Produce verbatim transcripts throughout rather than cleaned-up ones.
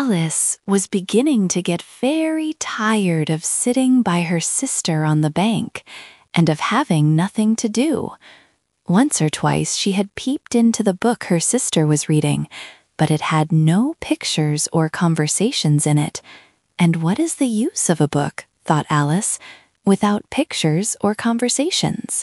Alice was beginning to get very tired of sitting by her sister on the bank and of having nothing to do. Once or twice she had peeped into the book her sister was reading, but it had no pictures or conversations in it. And what is the use of a book, thought Alice, without pictures or conversations?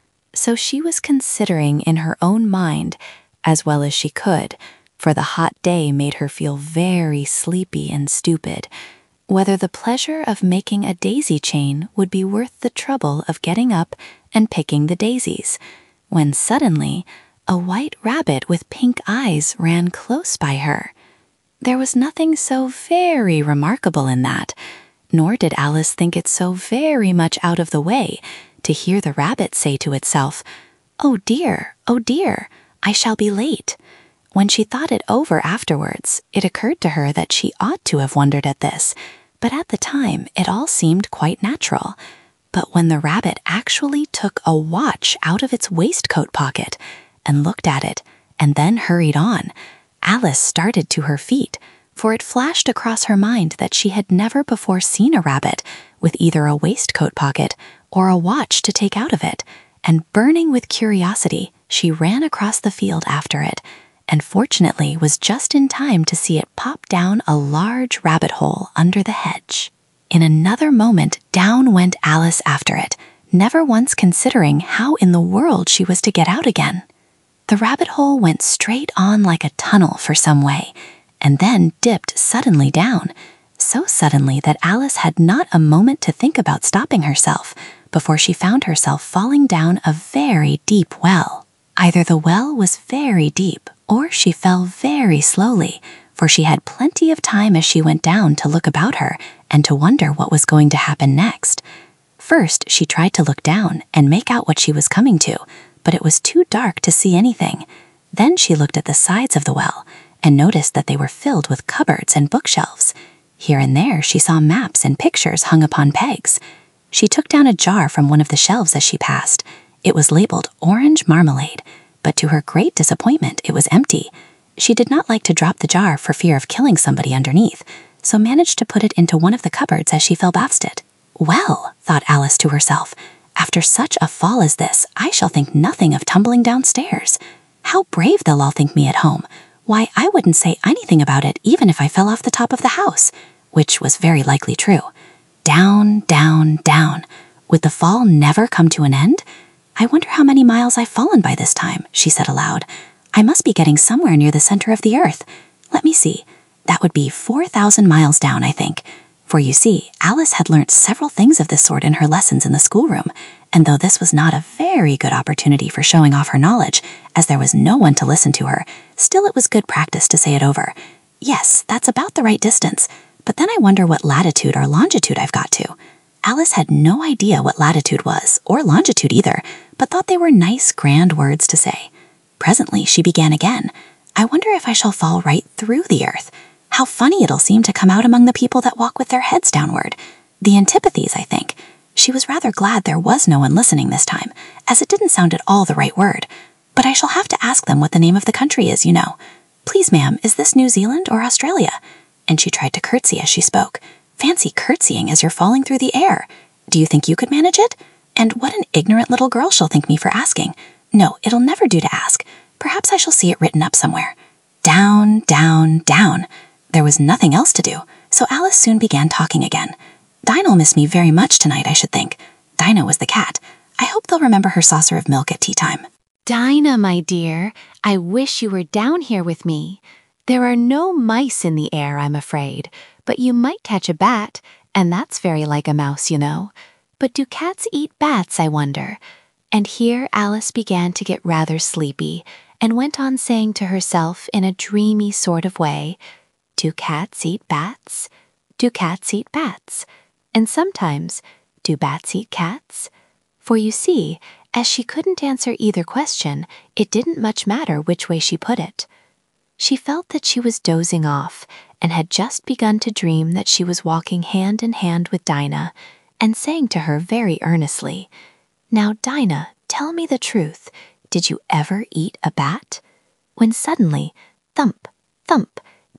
So she was considering in her own mind, as well as she could, for the hot day made her feel very sleepy and stupid, whether the pleasure of making a daisy chain would be worth the trouble of getting up and picking the daisies, when suddenly a white rabbit with pink eyes ran close by her. There was nothing so very remarkable in that, nor did Alice think it so very much out of the way to hear the rabbit say to itself, "Oh dear, oh dear, I shall be late." When she thought it over afterwards, it occurred to her that she ought to have wondered at this, but at the time it all seemed quite natural. But when the rabbit actually took a watch out of its waistcoat pocket and looked at it and then hurried on, Alice started to her feet, for it flashed across her mind that she had never before seen a rabbit with either a waistcoat pocket or a watch to take out of it, and burning with curiosity, she ran across the field after it, and fortunately was just in time to see it pop down a large rabbit hole under the hedge. In another moment, down went Alice after it, never once considering how in the world she was to get out again. The rabbit hole went straight on like a tunnel for some way, and then dipped suddenly down, so suddenly that Alice had not a moment to think about stopping herself before she found herself falling down a very deep well. Either the well was very deep, or she fell very slowly, for she had plenty of time as she went down to look about her and to wonder what was going to happen next. First, she tried to look down and make out what she was coming to, but it was too dark to see anything. Then she looked at the sides of the well and noticed that they were filled with cupboards and bookshelves. Here and there she saw maps and pictures hung upon pegs. She took down a jar from one of the shelves as she passed. It was labeled orange marmalade, but to her great disappointment it was empty. She did not like to drop the jar for fear of killing somebody underneath, so managed to put it into one of the cupboards as she fell past it. "Well," thought Alice to herself, "after such a fall as this, I shall think nothing of tumbling downstairs. How brave they'll all think me at home. Why, I wouldn't say anything about it even if I fell off the top of the house," which was very likely true. Down, down, down. Would the fall never come to an end? "I wonder how many miles I've fallen by this time," she said aloud. "I must be getting somewhere near the center of the earth. Let me see. That would be four thousand miles down, I think." For you see, Alice had learnt several things of this sort in her lessons in the schoolroom, and though this was not a very good opportunity for showing off her knowledge, as there was no one to listen to her, still it was good practice to say it over. "Yes, that's about the right distance, but then I wonder what latitude or longitude I've got to." Alice had no idea what latitude was, or longitude either, but thought they were nice, grand words to say. Presently she began again. "I wonder if I shall fall right through the earth. How funny it'll seem to come out among the people that walk with their heads downward. The antipathies, I think." She was rather glad there was no one listening this time, as it didn't sound at all the right word. "But I shall have to ask them what the name of the country is, you know. Please, ma'am, is this New Zealand or Australia?" And she tried to curtsy as she spoke. "Fancy curtsying as you're falling through the air. Do you think you could manage it? And what an ignorant little girl she'll think me for asking. No, it'll never do to ask. Perhaps I shall see it written up somewhere." Down, down, down. There was nothing else to do, so Alice soon began talking again. "Dinah'll miss me very much tonight, I should think." Dinah was the cat. "I hope they'll remember her saucer of milk at tea time." "Dinah, my dear, I wish you were down here with me. There are no mice in the air, I'm afraid, but you might catch a bat, and that's very like a mouse, you know. But do cats eat bats, I wonder?" And here Alice began to get rather sleepy, and went on saying to herself in a dreamy sort of way, "Do cats eat bats? Do cats eat bats? And sometimes, do bats eat cats?" For you see, as she couldn't answer either question, it didn't much matter which way she put it. She felt that she was dozing off, and had just begun to dream that she was walking hand in hand with Dinah, and saying to her very earnestly, "Now, Dinah, tell me the truth. Did you ever eat a bat?" When suddenly, thump, thump,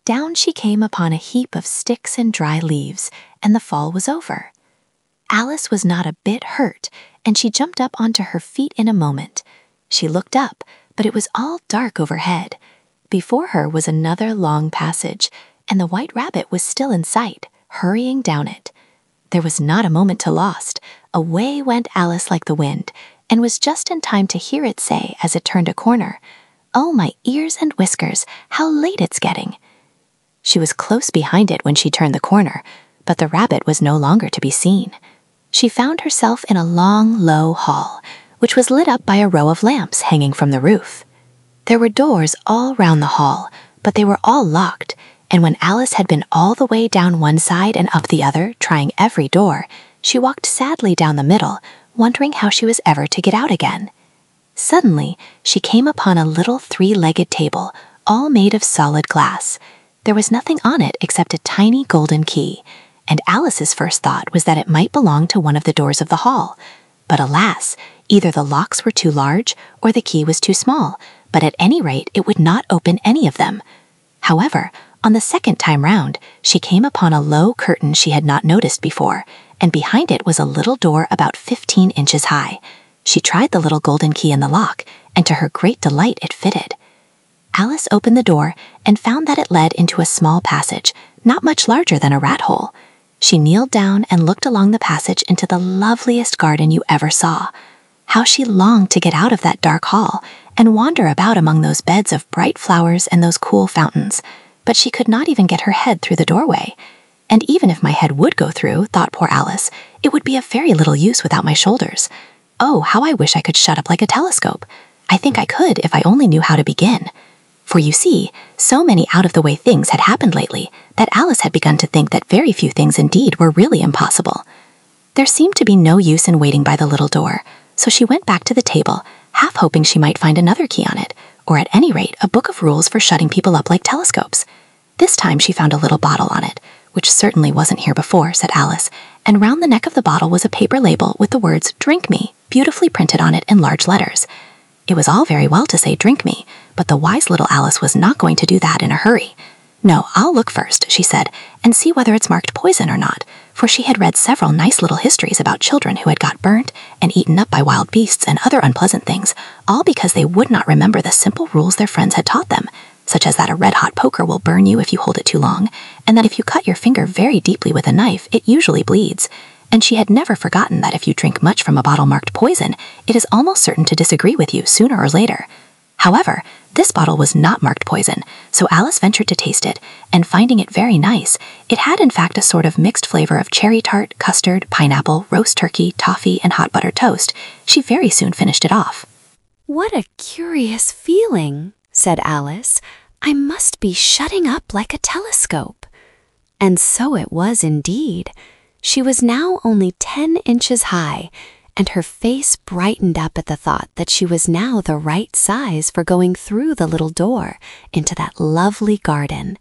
down she came upon a heap of sticks and dry leaves, and the fall was over. Alice was not a bit hurt, and she jumped up onto her feet in a moment. She looked up, but it was all dark overhead. Before her was another long passage, and the White Rabbit was still in sight, hurrying down it. There was not a moment to lost. Away went Alice like the wind, and was just in time to hear it say as it turned a corner, "Oh, my ears and whiskers, how late it's getting." She was close behind it when she turned the corner, but the rabbit was no longer to be seen. She found herself in a long, low hall, which was lit up by a row of lamps hanging from the roof. There were doors all round the hall, but they were all locked, and when Alice had been all the way down one side and up the other, trying every door, she walked sadly down the middle, wondering how she was ever to get out again. Suddenly, she came upon a little three-legged table, all made of solid glass. There was nothing on it except a tiny golden key, and Alice's first thought was that it might belong to one of the doors of the hall. But alas, either the locks were too large or the key was too small, but at any rate it would not open any of them. However, on the second time round, she came upon a low curtain she had not noticed before, and behind it was a little door about fifteen inches high. She tried the little golden key in the lock, and to her great delight it fitted. Alice opened the door and found that it led into a small passage, not much larger than a rat hole. She kneeled down and looked along the passage into the loveliest garden you ever saw. How she longed to get out of that dark hall and wander about among those beds of bright flowers and those cool fountains, but she could not even get her head through the doorway. And even if my head would go through, thought poor Alice, it would be of very little use without my shoulders. Oh, how I wish I could shut up like a telescope. I think I could if I only knew how to begin. For you see, so many out-of-the-way things had happened lately that Alice had begun to think that very few things indeed were really impossible. There seemed to be no use in waiting by the little door, so she went back to the table, half hoping she might find another key on it, or at any rate a book of rules for shutting people up like telescopes. This time she found a little bottle on it, which certainly wasn't here before, said Alice, and round the neck of the bottle was a paper label with the words "Drink Me" beautifully printed on it in large letters. It was all very well to say "Drink me," but the wise little Alice was not going to do that in a hurry. "No, I'll look first," she said, "and see whether it's marked poison or not," for she had read several nice little histories about children who had got burnt and eaten up by wild beasts and other unpleasant things, all because they would not remember the simple rules their friends had taught them, such as that a red-hot poker will burn you if you hold it too long, and that if you cut your finger very deeply with a knife, it usually bleeds. And she had never forgotten that if you drink much from a bottle marked poison, it is almost certain to disagree with you sooner or later. However, this bottle was not marked poison, so Alice ventured to taste it, and finding it very nice, it had in fact a sort of mixed flavor of cherry tart, custard, pineapple, roast turkey, toffee, and hot buttered toast. She very soon finished it off. "What a curious feeling," said Alice. "I must be shutting up like a telescope." And so it was indeed. She was now only ten inches high, and her face brightened up at the thought that she was now the right size for going through the little door into that lovely garden.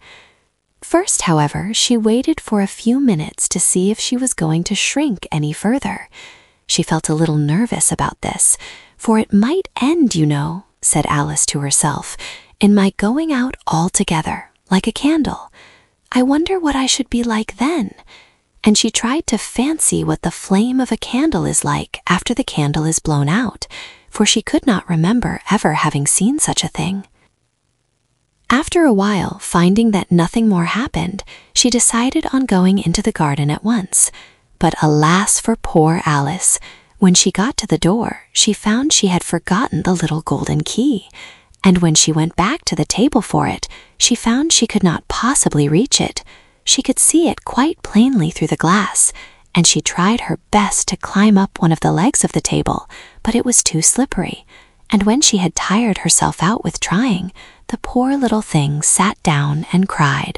First, however, she waited for a few minutes to see if she was going to shrink any further. She felt a little nervous about this, for it might end, you know, said Alice to herself, in my going out altogether, like a candle. I wonder what I should be like then. And she tried to fancy what the flame of a candle is like after the candle is blown out, for she could not remember ever having seen such a thing. After a while, finding that nothing more happened, she decided on going into the garden at once. But alas for poor Alice! When she got to the door, she found she had forgotten the little golden key, and when she went back to the table for it, she found she could not possibly reach it. She could see it quite plainly through the glass, and she tried her best to climb up one of the legs of the table, but it was too slippery, and when she had tired herself out with trying, the poor little thing sat down and cried.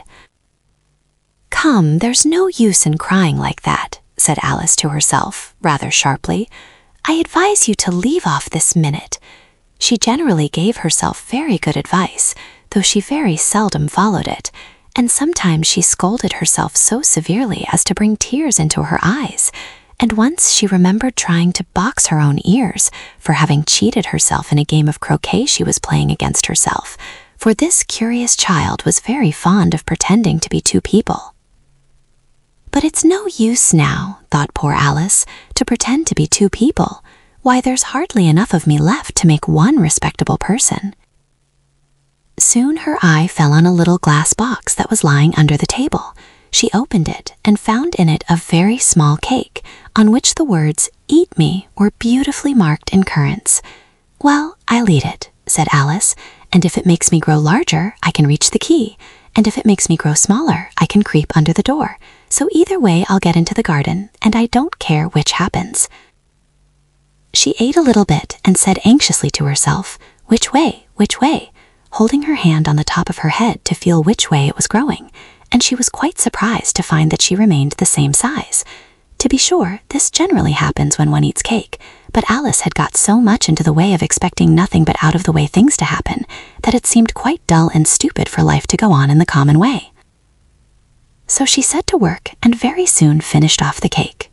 "Come, there's no use in crying like that," said Alice to herself, rather sharply. "I advise you to leave off this minute." She generally gave herself very good advice, though she very seldom followed it, and sometimes she scolded herself so severely as to bring tears into her eyes, and once she remembered trying to box her own ears for having cheated herself in a game of croquet she was playing against herself, for this curious child was very fond of pretending to be two people. But it's no use now, thought poor Alice, to pretend to be two people. Why, there's hardly enough of me left to make one respectable person. Soon her eye fell on a little glass box that was lying under the table. She opened it and found in it a very small cake, on which the words, "Eat me," were beautifully marked in currants. "Well, I'll eat it," said Alice, "and if it makes me grow larger, I can reach the key, and if it makes me grow smaller, I can creep under the door. So either way I'll get into the garden, and I don't care which happens." She ate a little bit and said anxiously to herself, "Which way? Which way?" holding her hand on the top of her head to feel which way it was growing, and she was quite surprised to find that she remained the same size. To be sure, this generally happens when one eats cake, but Alice had got so much into the way of expecting nothing but out-of-the-way things to happen that it seemed quite dull and stupid for life to go on in the common way. So she set to work and very soon finished off the cake.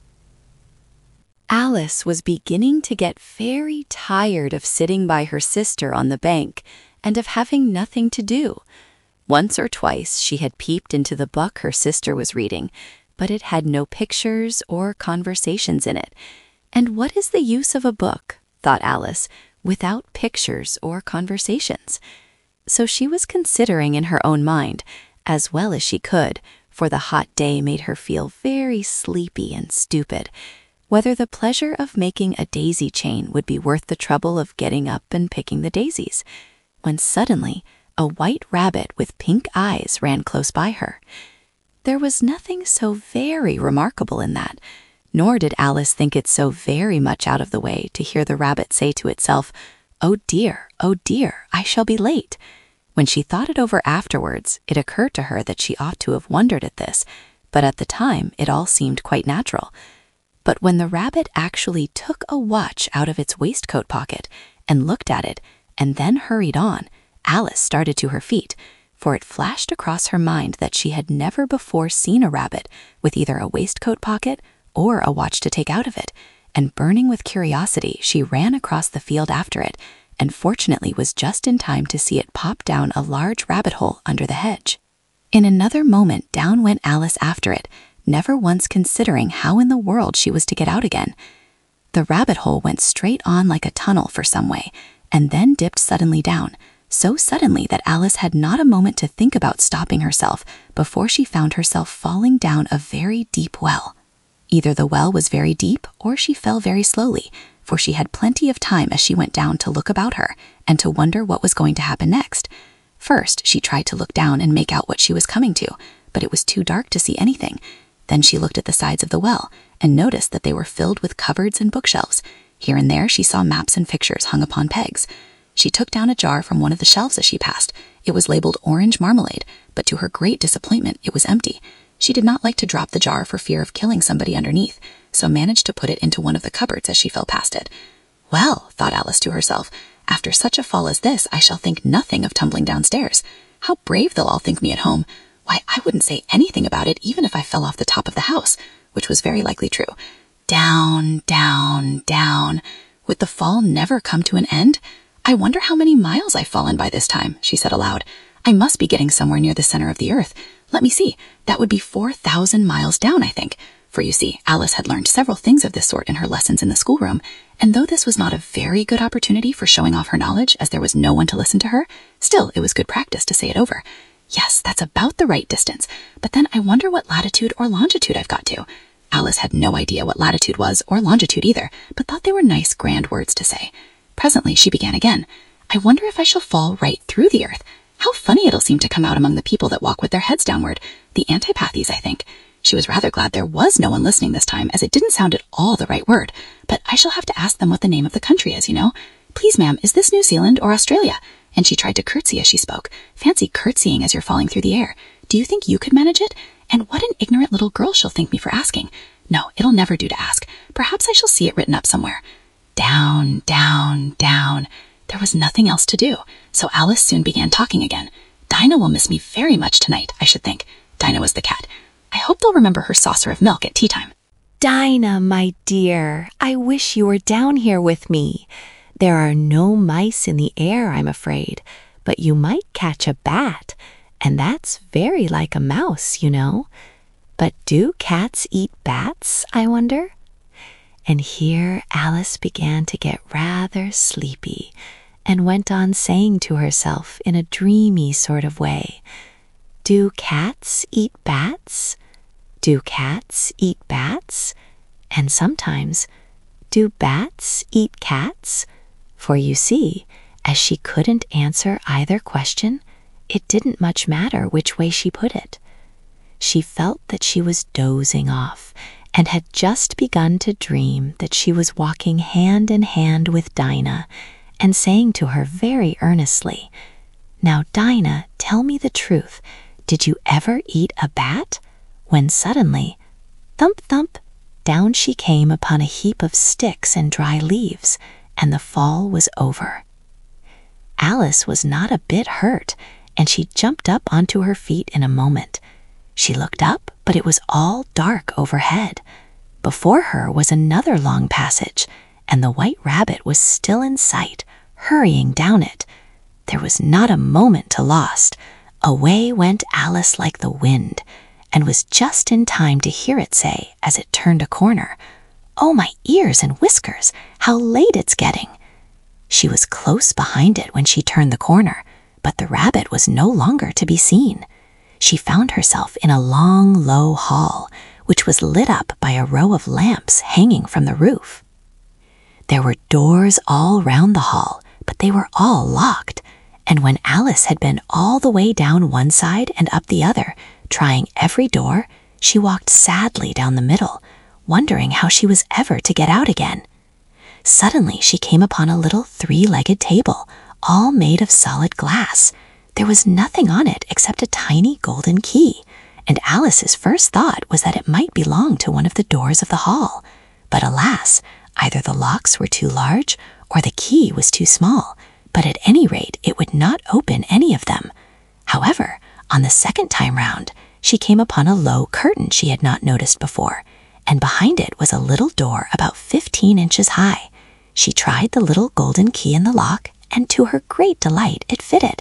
Alice was beginning to get very tired of sitting by her sister on the bank and of having nothing to do. Once or twice she had peeped into the book her sister was reading, but it had no pictures or conversations in it. And what is the use of a book, thought Alice, without pictures or conversations? So she was considering in her own mind, as well as she could, for the hot day made her feel very sleepy and stupid, whether the pleasure of making a daisy chain would be worth the trouble of getting up and picking the daisies, when suddenly a white rabbit with pink eyes ran close by her. There was nothing so very remarkable in that, nor did Alice think it so very much out of the way to hear the rabbit say to itself, "Oh dear, oh dear, I shall be late." When she thought it over afterwards, it occurred to her that she ought to have wondered at this, but at the time it all seemed quite natural. But when the rabbit actually took a watch out of its waistcoat pocket and looked at it, and then hurried on, Alice started to her feet, for it flashed across her mind that she had never before seen a rabbit with either a waistcoat pocket or a watch to take out of it, and burning with curiosity, she ran across the field after it, and fortunately was just in time to see it pop down a large rabbit hole under the hedge. In another moment down went Alice after it, never once considering how in the world she was to get out again. The rabbit hole went straight on like a tunnel for some way, and then dipped suddenly down, so suddenly that Alice had not a moment to think about stopping herself before she found herself falling down a very deep well. Either the well was very deep or she fell very slowly, for she had plenty of time as she went down to look about her and to wonder what was going to happen next. First, she tried to look down and make out what she was coming to, but it was too dark to see anything. Then she looked at the sides of the well and noticed that they were filled with cupboards and bookshelves. Here and there she saw maps and pictures hung upon pegs. She took down a jar from one of the shelves as she passed. It was labeled orange marmalade, but to her great disappointment, it was empty. She did not like to drop the jar for fear of killing somebody underneath, so managed to put it into one of the cupboards as she fell past it. "Well," thought Alice to herself, "after such a fall as this, I shall think nothing of tumbling downstairs. How brave they'll all think me at home. Why, I wouldn't say anything about it even if I fell off the top of the house," which was very likely true. Down, down, down. Would the fall never come to an end? "I wonder how many miles I've fallen by this time," she said aloud. "I must be getting somewhere near the center of the earth. Let me see, that would be four thousand miles down, I think." For you see, Alice had learned several things of this sort in her lessons in the schoolroom, and though this was not a very good opportunity for showing off her knowledge, as there was no one to listen to her, still it was good practice to say it over. "Yes, that's about the right distance, but then I wonder what latitude or longitude I've got to." Alice had no idea what latitude was or longitude either, but thought they were nice, grand words to say. Presently she began again. "I wonder if I shall fall right through the earth. How funny it'll seem to come out among the people that walk with their heads downward. The antipathies, I think." She was rather glad there was no one listening this time, as it didn't sound at all the right word. "But I shall have to ask them what the name of the country is, you know. Please, ma'am, is this New Zealand or Australia?" And she tried to curtsy as she spoke. Fancy curtsying as you're falling through the air. Do you think you could manage it? And what an ignorant little girl she'll think me for asking. No, it'll never do to ask. Perhaps I shall see it written up somewhere. Down, down, down. There was nothing else to do, so Alice soon began talking again. "Dinah will miss me very much tonight, I should think." Dinah was the cat. "I hope they'll remember her saucer of milk at tea time." "Dinah, my dear, I wish you were down here with me. There are no mice in the air, I'm afraid, but you might catch a bat, and that's very like a mouse, you know. But do cats eat bats, I wonder? And here Alice began to get rather sleepy and went on saying to herself in a dreamy sort of way, "Do cats eat bats? Do cats eat bats? And sometimes, do bats eat cats?" For you see, as she couldn't answer either question, it didn't much matter which way she put it. She felt that she was dozing off and had just begun to dream that she was walking hand in hand with Dinah and saying to her very earnestly, "Now, Dinah, tell me the truth. Did you ever eat a bat?" When suddenly, thump, thump, down she came upon a heap of sticks and dry leaves, and the fall was over. Alice was not a bit hurt, and she jumped up onto her feet in a moment. She looked up, but it was all dark overhead. Before her was another long passage, and the White Rabbit was still in sight, hurrying down it. There was not a moment to lost. Away went Alice like the wind, and was just in time to hear it say, as it turned a corner, "Oh, my ears and whiskers, how late it's getting!" She was close behind it when she turned the corner, but the rabbit was no longer to be seen. She found herself in a long, low hall, which was lit up by a row of lamps hanging from the roof. There were doors all round the hall, but they were all locked, and when Alice had been all the way down one side and up the other, trying every door, she walked sadly down the middle, wondering how she was ever to get out again. Suddenly she came upon a little three-legged table, all made of solid glass. There was nothing on it except a tiny golden key, and Alice's first thought was that it might belong to one of the doors of the hall. But alas, either the locks were too large or the key was too small, but at any rate it would not open any of them. However, on the second time round, she came upon a low curtain she had not noticed before, and behind it was a little door about fifteen inches high. She tried the little golden key in the lock, and to her great delight it fitted.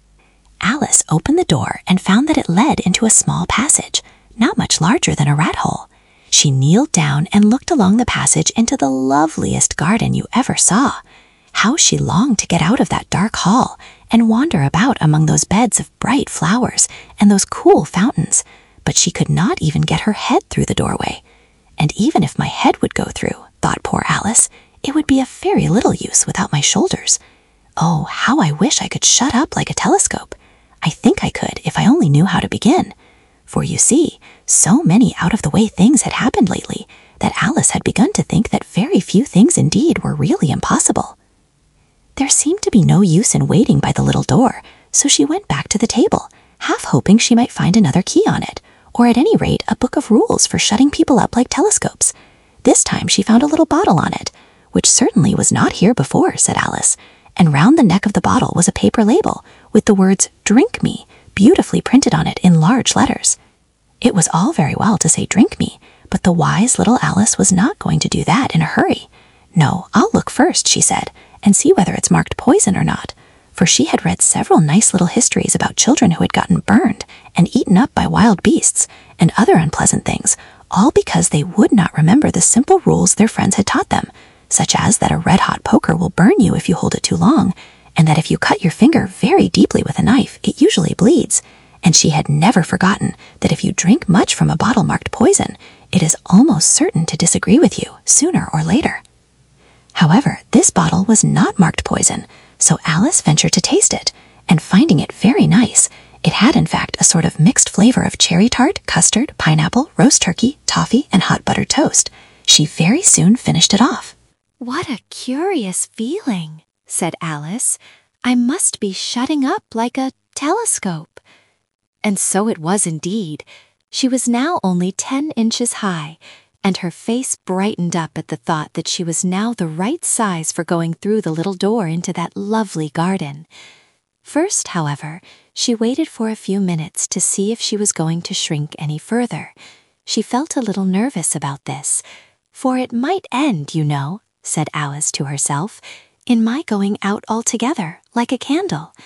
Alice opened the door and found that it led into a small passage, not much larger than a rat hole. She kneeled down and looked along the passage into the loveliest garden you ever saw. How she longed to get out of that dark hall and wander about among those beds of bright flowers and those cool fountains, but she could not even get her head through the doorway. And even if my head would go through, thought poor Alice, it would be of very little use without my shoulders. Oh, how I wish I could shut up like a telescope. I think I could if I only knew how to begin. For you see, so many out-of-the-way things had happened lately that Alice had begun to think that very few things indeed were really impossible. There seemed to be no use in waiting by the little door, so she went back to the table, half hoping she might find another key on it, or at any rate a book of rules for shutting people up like telescopes. This time she found a little bottle on it, which certainly was not here before, said Alice, and round the neck of the bottle was a paper label with the words "Drink Me" beautifully printed on it in large letters. It was all very well to say "drink me," but the wise little Alice was not going to do that in a hurry. "No, I'll look first," she said, "and see whether it's marked poison or not," for she had read several nice little histories about children who had gotten burned and eaten up by wild beasts and other unpleasant things, all because they would not remember the simple rules their friends had taught them, such as that a red-hot poker will burn you if you hold it too long, and that if you cut your finger very deeply with a knife, it usually bleeds. And she had never forgotten that if you drink much from a bottle marked poison, it is almost certain to disagree with you, sooner or later. However, this bottle was not marked poison, so Alice ventured to taste it, and finding it very nice, it had in fact a sort of mixed flavor of cherry tart, custard, pineapple, roast turkey, toffee, and hot buttered toast. She very soon finished it off. "What a curious feeling," said Alice. "I must be shutting up like a telescope." And so it was indeed. She was now only ten inches high, and her face brightened up at the thought that she was now the right size for going through the little door into that lovely garden. First, however, she waited for a few minutes to see if she was going to shrink any further. She felt a little nervous about this, for it might end, you know, said Alice to herself, in my going out altogether, like a candle.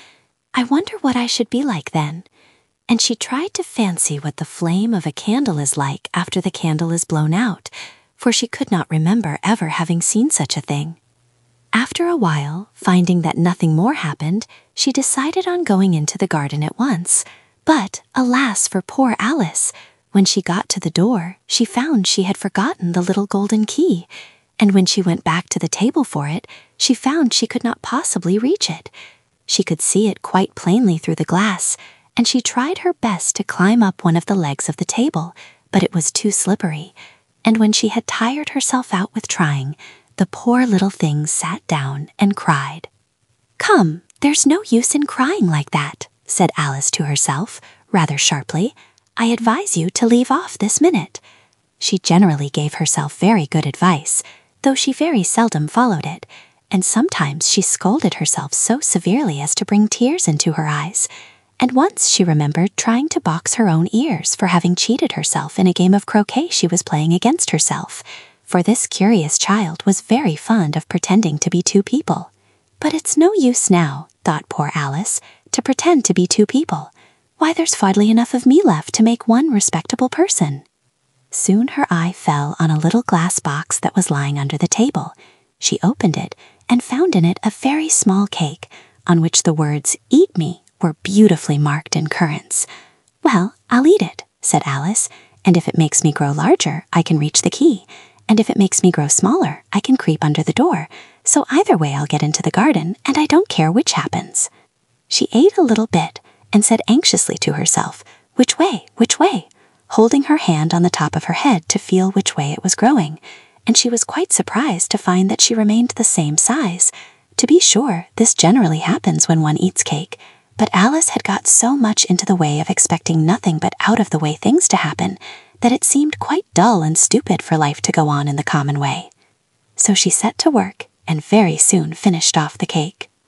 I wonder what I should be like then. And she tried to fancy what the flame of a candle is like after the candle is blown out, for she could not remember ever having seen such a thing. After a while, finding that nothing more happened, she decided on going into the garden at once. But, alas for poor Alice! When she got to the door, she found she had forgotten the little golden key, and when she went back to the table for it, she found she could not possibly reach it. She could see it quite plainly through the glass, and she tried her best to climb up one of the legs of the table, but it was too slippery, and when she had tired herself out with trying, the poor little thing sat down and cried. "Come, there's no use in crying like that," said Alice to herself, rather sharply. "I advise you to leave off this minute." She generally gave herself very good advice, though she very seldom followed it, and sometimes she scolded herself so severely as to bring tears into her eyes, and once she remembered trying to box her own ears for having cheated herself in a game of croquet she was playing against herself, for this curious child was very fond of pretending to be two people. "But it's no use now," thought poor Alice, "to pretend to be two people. Why, there's hardly enough of me left to make one respectable person." Soon her eye fell on a little glass box that was lying under the table. She opened it and found in it a very small cake, on which the words "Eat me" were beautifully marked in currants. "Well, I'll eat it," said Alice, "and if it makes me grow larger, I can reach the key, and if it makes me grow smaller, I can creep under the door, so either way I'll get into the garden, and I don't care which happens." She ate a little bit, and said anxiously to herself, "Which way, which way?" holding her hand on the top of her head to feel which way it was growing, and she was quite surprised to find that she remained the same size. To be sure, this generally happens when one eats cake, but Alice had got so much into the way of expecting nothing but out-of-the-way things to happen that it seemed quite dull and stupid for life to go on in the common way. So she set to work and very soon finished off the cake.